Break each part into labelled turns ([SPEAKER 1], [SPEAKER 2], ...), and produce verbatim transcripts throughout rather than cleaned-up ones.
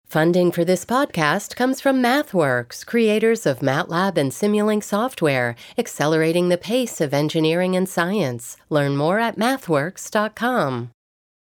[SPEAKER 1] Funding for this podcast comes from MathWorks, creators of MATLAB and Simulink software, accelerating the pace of engineering and science. Learn more at mathworks dot com.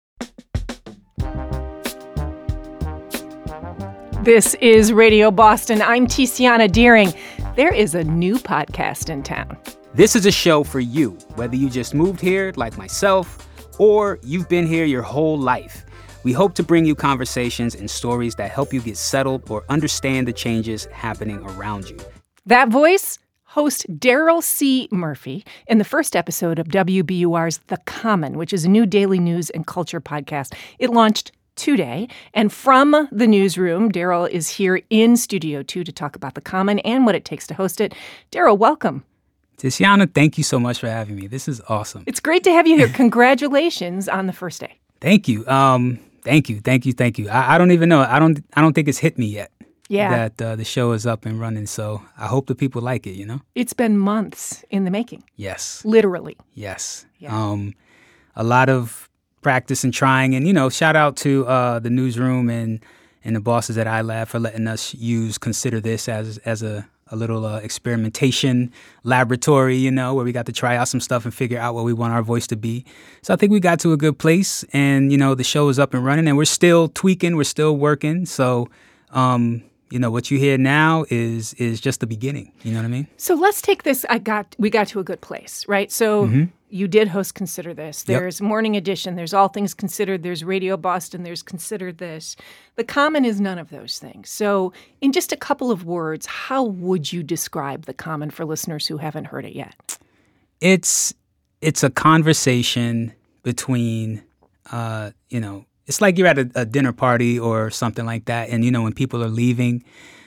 [SPEAKER 2] This is Radio Boston. I'm Tiziana Deering. There is a new podcast in town.
[SPEAKER 3] This is a show for you, whether you just moved here like myself or you've been here your whole life. We hope to bring you conversations and stories that help you get settled or understand the changes happening around you.
[SPEAKER 2] That voice? Host Daryl C. Murphy in the first episode of W B U R's The Common, which is a new daily news and culture podcast. It launched today, and from the newsroom, Daryl is here in Studio two to talk about The Common and what it takes to host it. Daryl, welcome.
[SPEAKER 3] Tiziana, thank you so much for having me. This is awesome.
[SPEAKER 2] It's great to have you here. Congratulations on the first day.
[SPEAKER 3] Thank you. Um, thank you. Thank you. Thank you. I, I don't even know. I don't. I don't think it's hit me yet.
[SPEAKER 2] Yeah.
[SPEAKER 3] That uh, the show is up and running. So I hope the people like it. You know.
[SPEAKER 2] It's been months in the making.
[SPEAKER 3] Yes.
[SPEAKER 2] Literally.
[SPEAKER 3] Yes.
[SPEAKER 2] Yeah.
[SPEAKER 3] Um, a lot of practice and trying, and you know, shout out to uh, the newsroom and and the bosses at iLab for letting us use consider this as as a. a little uh, experimentation laboratory, you know, where we got to try out some stuff and figure out what we want our voice to be. So I think we got to a good place, and, you know, the show is up and running, and we're still tweaking, we're still working. So, um, you know, what you hear now is is just the beginning. You know what I mean?
[SPEAKER 2] So let's take this. I got we got to a good place, right? So
[SPEAKER 3] Mm-hmm.
[SPEAKER 2] you did host Consider This.
[SPEAKER 3] Yep.
[SPEAKER 2] There's Morning Edition. There's All Things Considered. There's Radio Boston. There's Consider This. The Common is none of those things. So in just a couple of words, how would you describe The Common for listeners who haven't heard it yet?
[SPEAKER 3] It's it's a conversation between, uh, you know, it's like you're at a, a dinner party or something like that, and, you know, when people are leaving,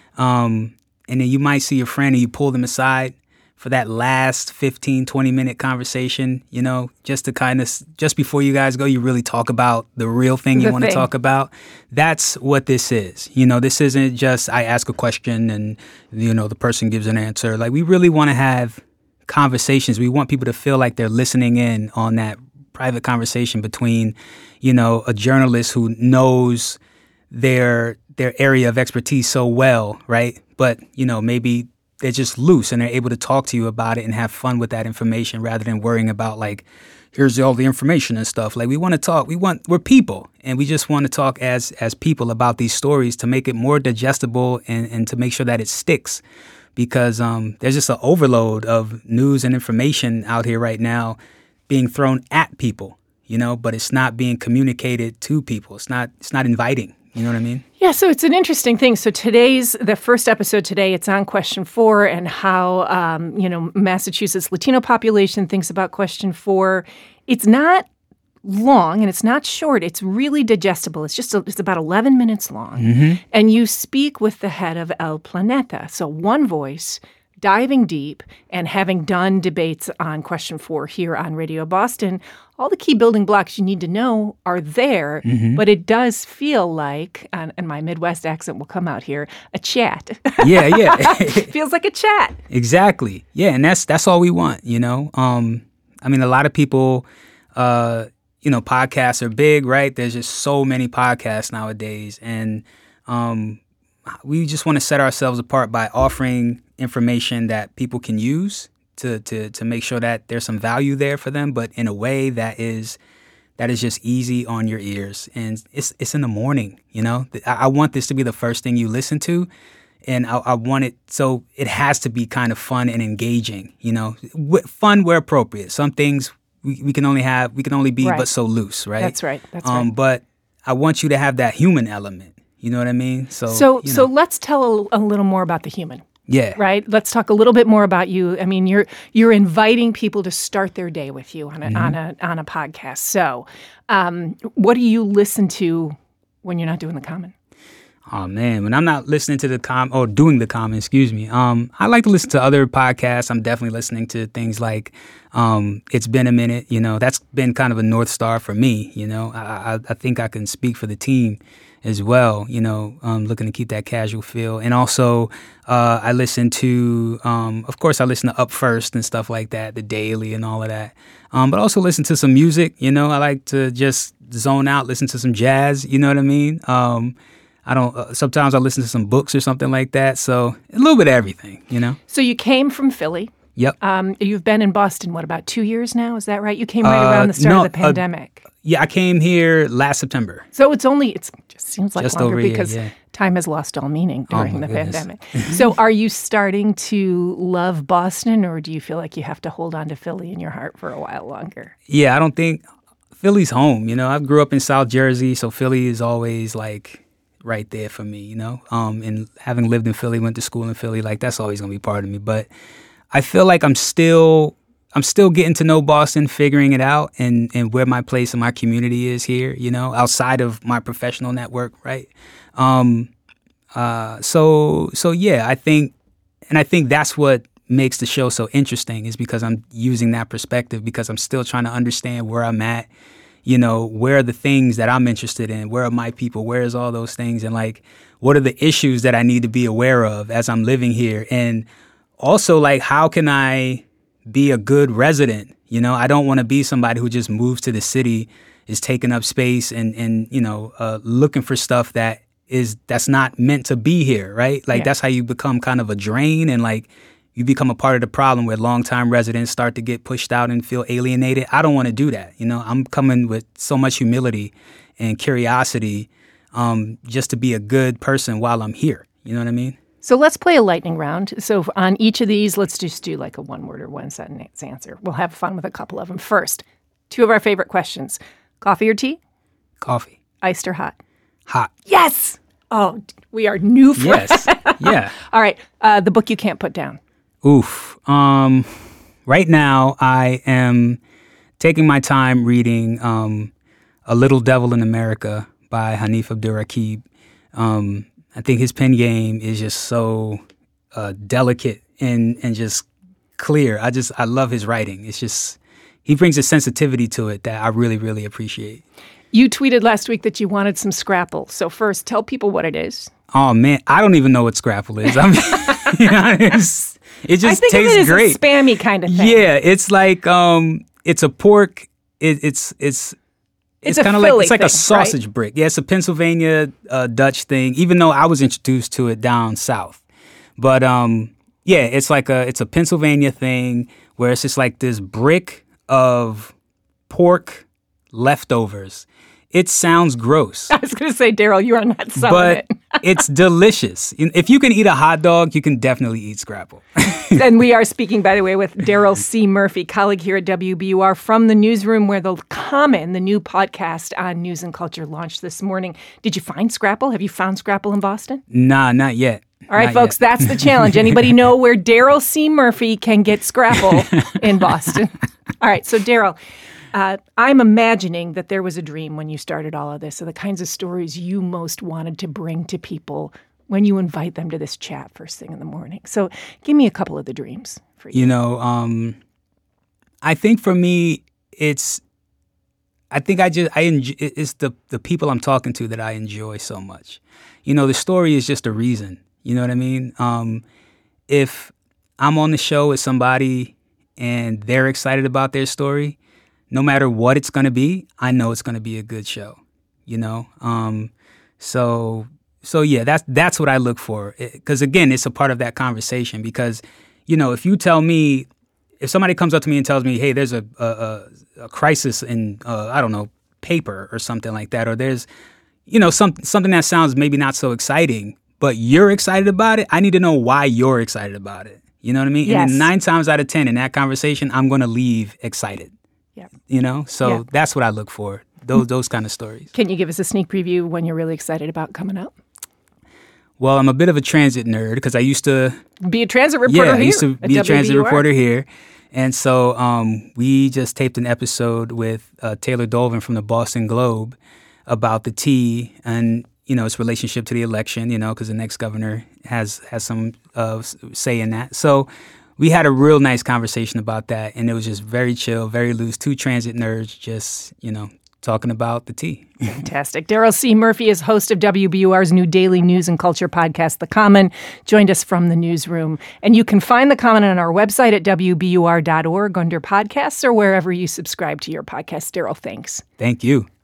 [SPEAKER 3] um, and then you might see your friend and you pull them aside for that last fifteen, twenty minute conversation, you know, just to kind of, just before you guys go, you really talk about the real thing you
[SPEAKER 2] The
[SPEAKER 3] want to
[SPEAKER 2] thing.
[SPEAKER 3] talk about. That's what this is. You know, this isn't just I ask a question and, you know, the person gives an answer. Like, we really want to have conversations. We want people to feel like they're listening in on that private conversation between, you know, a journalist who knows their their area of expertise so well, right? But, you know, maybe they're just loose and they're able to talk to you about it and have fun with that information rather than worrying about, like, here's all the information and stuff. Like, we want to talk. We want, we're people, and we just want to talk as as people about these stories to make it more digestible and, and to make sure that it sticks. Because um, there's just an overload of news and information out here right now being thrown at people, you know, but it's not being communicated to people. It's not, it's not inviting. You know what I mean?
[SPEAKER 2] Yeah, so it's an interesting thing. So today's, the first episode today, it's on question four and how, um, you know, Massachusetts Latino population thinks about question four. It's not long and it's not short. It's really digestible. It's just, a, it's about eleven minutes long.
[SPEAKER 3] Mm-hmm.
[SPEAKER 2] And you speak with the head of El Planeta. So one voice, diving deep and having done debates on question four here on Radio Boston, all the key building blocks you need to know are there,
[SPEAKER 3] Mm-hmm.
[SPEAKER 2] but it does feel like, and, and my Midwest accent will come out here, a chat.
[SPEAKER 3] Yeah, yeah.
[SPEAKER 2] Feels like a chat.
[SPEAKER 3] Exactly. Yeah, and that's that's all we want, you know. Um, I mean, a lot of people, uh, you know, podcasts are big, right? There's just so many podcasts nowadays, and um, we just want to set ourselves apart by offering information that people can use to to to make sure that there's some value there for them, but in a way that is that is just easy on your ears. And it's it's in the morning, you know. I, I want this to be the first thing you listen to. And I, I want it, so it has to be kind of fun and engaging, you know, w- fun where appropriate. Some things we, we can only have, we can only be
[SPEAKER 2] Right.
[SPEAKER 3] but so loose, right?
[SPEAKER 2] That's right. That's
[SPEAKER 3] um,
[SPEAKER 2] right.
[SPEAKER 3] But I want you to have that human element. You know what I mean? So,
[SPEAKER 2] So,
[SPEAKER 3] you
[SPEAKER 2] so
[SPEAKER 3] know,
[SPEAKER 2] let's tell a, a little more about the human.
[SPEAKER 3] yeah,
[SPEAKER 2] Right. Let's talk a little bit more about you. I mean, you're you're inviting people to start their day with you on a
[SPEAKER 3] Mm-hmm.
[SPEAKER 2] on a on a podcast. So, um, what do you listen to when you're not doing the common?
[SPEAKER 3] Oh man, when I'm not listening to the com or doing the common, excuse me, um, I like to listen to other podcasts. I'm definitely listening to things like um, It's Been a Minute. You know, that's been kind of a North Star for me. You know, I, I, I think I can speak for the team as well. You know, um, looking to keep that casual feel, and also uh, I listen to, um, of course, I listen to Up First and stuff like that, The Daily and all of that. Um, but also listen to some music. You know, I like to just zone out, listen to some jazz. You know what I mean? Um, I don't. Uh, sometimes I listen to some books or something like that. So a little bit of everything, you know.
[SPEAKER 2] So you came from Philly.
[SPEAKER 3] Yep.
[SPEAKER 2] Um, you've been in Boston, what, about two years now? Is that right? You came right
[SPEAKER 3] Uh,
[SPEAKER 2] around the start
[SPEAKER 3] no,
[SPEAKER 2] of the pandemic.
[SPEAKER 3] Uh, yeah, I came here last September.
[SPEAKER 2] So it's only, it's, it just seems like
[SPEAKER 3] Just
[SPEAKER 2] longer
[SPEAKER 3] over a year,
[SPEAKER 2] because
[SPEAKER 3] yeah.
[SPEAKER 2] time has lost all meaning
[SPEAKER 3] Oh,
[SPEAKER 2] during
[SPEAKER 3] my
[SPEAKER 2] the
[SPEAKER 3] goodness.
[SPEAKER 2] pandemic. So are you starting to love Boston, or do you feel like you have to hold on to Philly in your heart for a while longer?
[SPEAKER 3] Yeah, I don't think Philly's home. You know, I grew up in South Jersey, so Philly is always like right there for me, you know. Um, and having lived in Philly, went to school in Philly, like that's always gonna be part of me. But I feel like I'm still I'm still getting to know Boston, figuring it out, and, and where my place in my community is here, you know, outside of my professional network, right? Um, uh, so so yeah, I think, and I think that's what makes the show so interesting, is because I'm using that perspective, because I'm still trying to understand where I'm at, you know, where are the things that I'm interested in, where are my people, where is all those things, and like, what are the issues that I need to be aware of as I'm living here, and also like, how can I be a good resident? You know, I don't want to be somebody who just moves to the city, is taking up space and, and you know, uh, looking for stuff that is, that's not meant to be here, right? Like,
[SPEAKER 2] Yeah.
[SPEAKER 3] that's how you become kind of a drain, and like, you become a part of the problem where longtime residents start to get pushed out and feel alienated. I don't want to do that. You know, I'm coming with so much humility and curiosity, um, just to be a good person while I'm here. You know what I mean?
[SPEAKER 2] So let's play a lightning round. So on each of these, let's just do like a one word or one sentence answer. We'll have fun with a couple of them. First, two of our favorite questions. Coffee or tea?
[SPEAKER 3] Coffee.
[SPEAKER 2] Iced or hot?
[SPEAKER 3] Hot.
[SPEAKER 2] Yes! Oh, we are new friends.
[SPEAKER 3] Yes. Yeah.
[SPEAKER 2] All right. Uh, the book you can't put down.
[SPEAKER 3] Oof. Um, right now, I am taking my time reading um, A Little Devil in America by Hanif Abdurraqib. Um, I think his pen game is just so uh, delicate and, and just clear. I just, I love his writing. It's just, he brings a sensitivity to it that I really, really appreciate.
[SPEAKER 2] You tweeted last week that you wanted some Scrapple. So first, tell people what it is.
[SPEAKER 3] Oh, man, I don't even know what Scrapple is. I'm being honest. It just
[SPEAKER 2] I think
[SPEAKER 3] tastes
[SPEAKER 2] of it as
[SPEAKER 3] great.
[SPEAKER 2] a spammy kind of thing.
[SPEAKER 3] Yeah, it's like, um, it's a pork, it, it's, it's,
[SPEAKER 2] It's
[SPEAKER 3] It's,
[SPEAKER 2] a
[SPEAKER 3] kind of like
[SPEAKER 2] Philly
[SPEAKER 3] it's like a
[SPEAKER 2] thing,
[SPEAKER 3] sausage
[SPEAKER 2] right?
[SPEAKER 3] brick. Yeah, it's a Pennsylvania uh, Dutch thing. Even though I was introduced to it down south, but um, yeah, it's like a it's a Pennsylvania thing where it's just like this brick of pork leftovers. It sounds gross,
[SPEAKER 2] I was going to say, Daryl, you are not selling
[SPEAKER 3] but
[SPEAKER 2] it.
[SPEAKER 3] it's delicious. If you can eat a hot dog, you can definitely eat Scrapple.
[SPEAKER 2] And we are speaking, by the way, with Daryl C. Murphy, colleague here at W B U R from the newsroom, where The Common, the new podcast on news and culture, launched this morning. Did you find Scrapple? Have you found Scrapple in Boston?
[SPEAKER 3] Nah, not yet.
[SPEAKER 2] All right,
[SPEAKER 3] Not
[SPEAKER 2] folks,
[SPEAKER 3] yet.
[SPEAKER 2] that's the challenge. Anybody know where Daryl C. Murphy can get Scrapple in Boston? All right, so Daryl, uh, I'm imagining that there was a dream when you started all of this, so the kinds of stories you most wanted to bring to people when you invite them to this chat first thing in the morning. So give me a couple of the dreams for you.
[SPEAKER 3] You know, um, I think for me, it's, I think I just, I enjoy, it's the, the people I'm talking to that I enjoy so much. You know, the story is just a reason, you know what I mean? Um, if I'm on the show with somebody and they're excited about their story, no matter what it's going to be, I know it's going to be a good show, you know? Um, so... So yeah, that's that's what I look for. Because again, it's a part of that conversation. Because, you know, if you tell me, if somebody comes up to me and tells me, hey, there's a a, a crisis in uh, I don't know, paper or something like that, or there's, you know, some something that sounds maybe not so exciting, but you're excited about it. I need to know why you're excited about it. You know what I mean?
[SPEAKER 2] Yes.
[SPEAKER 3] And then nine times out of ten in that conversation, I'm going to leave excited.
[SPEAKER 2] Yeah.
[SPEAKER 3] You know, so
[SPEAKER 2] Yeah.
[SPEAKER 3] that's what I look for. Those those kind of stories.
[SPEAKER 2] Can you give us a sneak preview when you're really excited about coming up?
[SPEAKER 3] Well, I'm a bit of a transit nerd because I used to
[SPEAKER 2] Be a transit reporter
[SPEAKER 3] yeah,
[SPEAKER 2] here
[SPEAKER 3] I used to
[SPEAKER 2] at
[SPEAKER 3] be a transit
[SPEAKER 2] W B U R.
[SPEAKER 3] reporter here. And so um, we just taped an episode with uh, Taylor Dolvin from the Boston Globe about the T and, you know, its relationship to the election, you know, because the next governor has, has some uh, say in that. So we had a real nice conversation about that. And it was just very chill, very loose. Two transit nerds just, you know, talking about the tea.
[SPEAKER 2] Fantastic. Daryl C. Murphy is host of W B U R's new daily news and culture podcast, The Common, joined us from the newsroom. And you can find The Common on our website at W B U R dot org under podcasts or wherever you subscribe to your podcast. Daryl, thanks.
[SPEAKER 3] Thank you.